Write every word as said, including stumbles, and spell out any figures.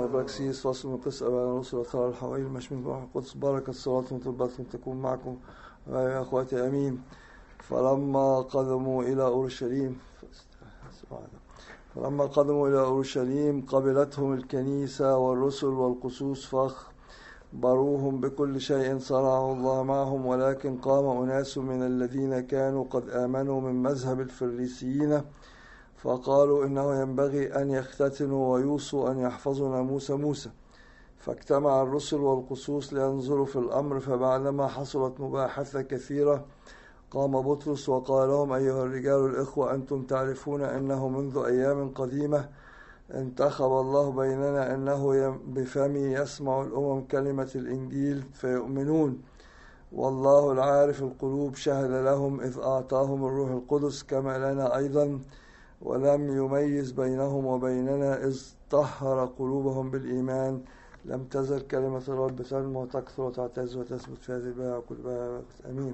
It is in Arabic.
أبراكسيس فصل من قصة أبان الرسل وثار الحوائل مش من روح القدس بركة صلاة وطلبات تكون معكم يا أخواتي أمين. فلما قدموا إلى أورشليم فلما قدموا إلى أورشليم قبلتهم الكنيسة والرسل والقسوس فأخبروهم بكل شيء صنعه الله معهم. ولكن قام أناس من الذين كانوا قد آمنوا من مذهب الفريسيين فقالوا إنه ينبغي أن يختتنوا ويوصوا أن يحفظوا ناموس موسى. فاجتمع الرسل والقسوس لينظروا في الأمر. فبعدما حصلت مباحثة كثيرة قام بطرس وقال لهم: أيها الرجال الإخوة، أنتم تعرفون أنه منذ أيام قديمة انتخب الله بيننا أنه بفمي يسمع الأمم كلمة الإنجيل فيؤمنون، والله العارف القلوب شهد لهم إذ أعطاهم الروح القدس كما لنا أيضا، ولم يميز بينهم وبيننا إذ طهر قلوبهم بالإيمان. لم تزل كلمة الرب تنمو وتكثر وتعتز وتثبت في هذه البيعة كل بيعة. أمين.